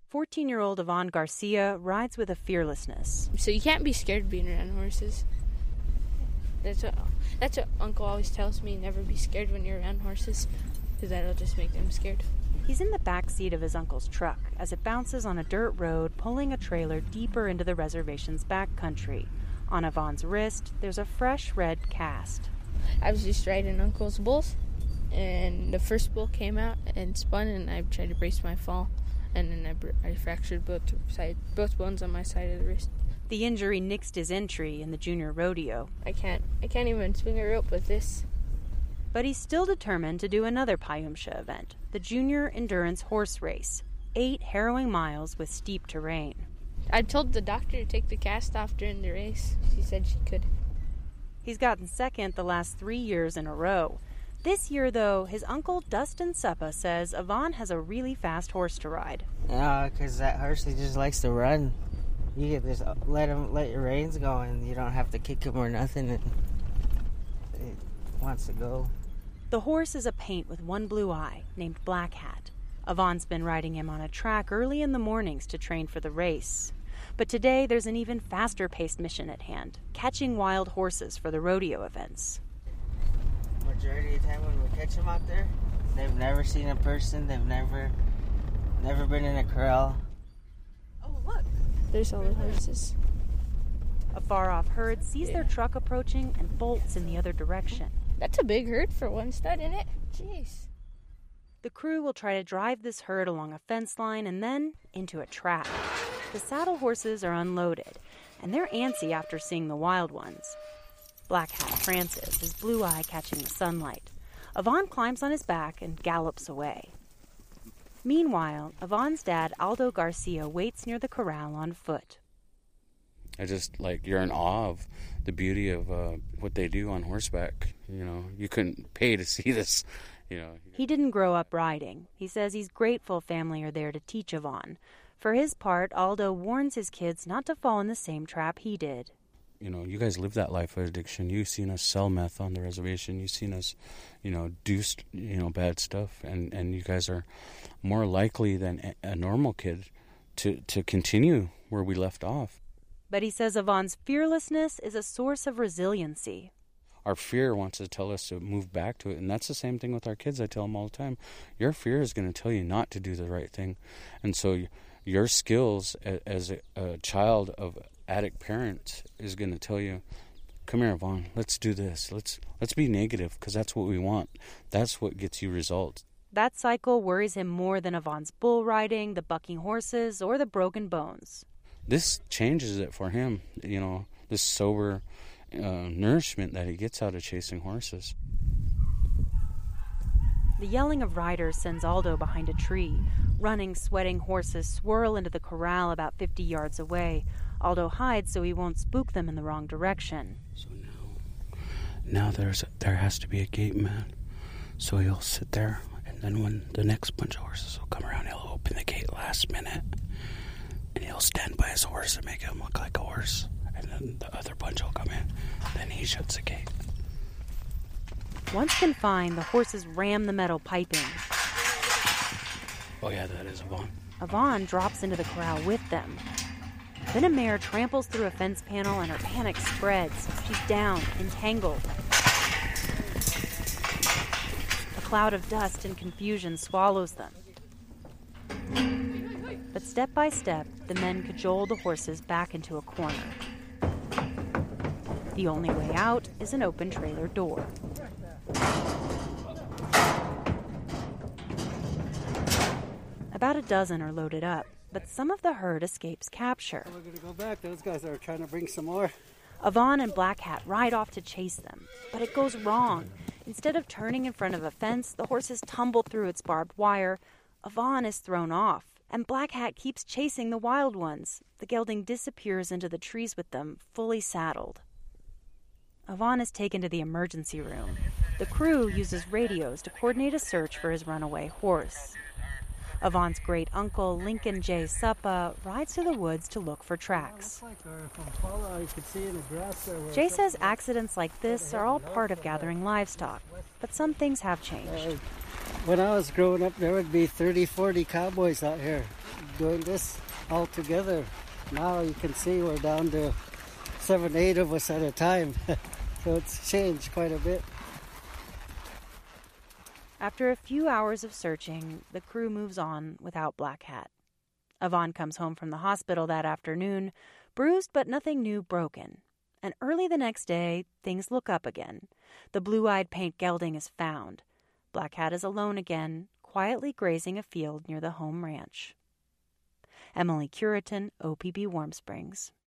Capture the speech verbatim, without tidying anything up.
fourteen-year-old Yvonne Garcia rides with a fearlessness. So you can't be scared being around horses. That's what, that's what Uncle always tells me, never be scared when you're around horses, because that'll just make them scared. He's in the back seat of his uncle's truck as it bounces on a dirt road, pulling a trailer deeper into the reservation's back country. On Yvonne's wrist, there's a fresh red cast. I was just riding Uncle's bulls, and the first bull came out and spun, and I tried to brace my fall, and then I, br- I fractured both side, both bones on my side of the wrist. The injury nixed his entry in the junior rodeo. I can't, I can't even swing a rope with this. But he's still determined to do another Payumsha event, the Junior Endurance Horse Race, eight harrowing miles with steep terrain. I told the doctor to take the cast off during the race. She said she could. He's gotten second the last three years in a row. This year, though, his uncle Dustin Suppa says Yvonne has a really fast horse to ride. No, because that horse, he just likes to run. You can just let him, let your reins go, and you don't have to kick him or nothing. It, it wants to go. The horse is a paint with one blue eye named Black Hat. Yvonne's been riding him on a track early in the mornings to train for the race. But today there's an even faster-paced mission at hand, catching wild horses for the rodeo events. Majority of the time when we catch them out there, they've never seen a person, they've never, never been in a corral. Oh, look! There's all the horses. A far-off herd sees yeah. their truck approaching and bolts in the other direction. That's a big herd for one stud, isn't it? Jeez. The crew will try to drive this herd along a fence line and then into a trap. The saddle horses are unloaded, and they're antsy after seeing the wild ones. Black Hat Francis, his blue eye catching the sunlight. Yvonne climbs on his back and gallops away. Meanwhile, Yvonne's dad, Aldo Garcia, waits near the corral on foot. I just, like, you're in awe of the beauty of uh, what they do on horseback. You know, you couldn't pay to see this, you know. He didn't grow up riding. He says he's grateful family are there to teach Yvonne. For his part, Aldo warns his kids not to fall in the same trap he did. You know, you guys live that life of addiction. You've seen us sell meth on the reservation. You've seen us, you know, do, you know, bad stuff. And, and you guys are more likely than a normal kid to, to continue where we left off. But he says Yvonne's fearlessness is a source of resiliency. Our fear wants to tell us to move back to it, and that's the same thing with our kids. I tell them all the time, your fear is going to tell you not to do the right thing. And so your skills as a, a child of addict parents is going to tell you, come here, Yvonne, let's do this. Let's let's be negative, because that's what we want. That's what gets you results. That cycle worries him more than Yvonne's bull riding, the bucking horses, or the broken bones. This changes it for him, you know, this sober uh, nourishment that he gets out of chasing horses. The yelling of riders sends Aldo behind a tree. Running, sweating horses swirl into the corral about fifty yards away. Aldo hides so he won't spook them in the wrong direction. So now, now there's a, there has to be a gate man. So he'll sit there, and then when the next bunch of horses will come around, he'll open the gate last minute. And he'll stand by his horse and make him look like a horse. And then the other bunch will come in. Then he shuts the gate. Once confined, the horses ram the metal piping. Oh yeah, that is Yvonne. Yvonne drops into the corral with them. Then a mare tramples through a fence panel and her panic spreads. She's down, entangled. A cloud of dust and confusion swallows them. But step by step, the men cajole the horses back into a corner. The only way out is an open trailer door. About a dozen are loaded up, but some of the herd escapes capture. We're going to go back. Those guys are trying to bring some more. Yvonne and Black Hat ride off to chase them, but it goes wrong. Instead of turning in front of a fence, the horses tumble through its barbed wire. Yvonne is thrown off, and Black Hat keeps chasing the wild ones. The gelding disappears into the trees with them, fully saddled. Yvonne is taken to the emergency room. The crew uses radios to coordinate a search for his runaway horse. Avon's great uncle, Lincoln J. Suppa, rides to the woods to look for tracks. Like from Paula, you could see in the grass there where Jay says accidents like this are all part of gathering livestock, but some things have changed. Uh, when I was growing up, there would be thirty, forty cowboys out here doing this all together. Now you can see we're down to seven, eight of us at a time. So it's changed quite a bit. After a few hours of searching, the crew moves on without Black Hat. Avon comes home from the hospital that afternoon, bruised but nothing new broken. And early the next day, things look up again. The blue-eyed paint gelding is found. Black Hat is alone again, quietly grazing a field near the home ranch. Emily Curitan, O P B Warm Springs.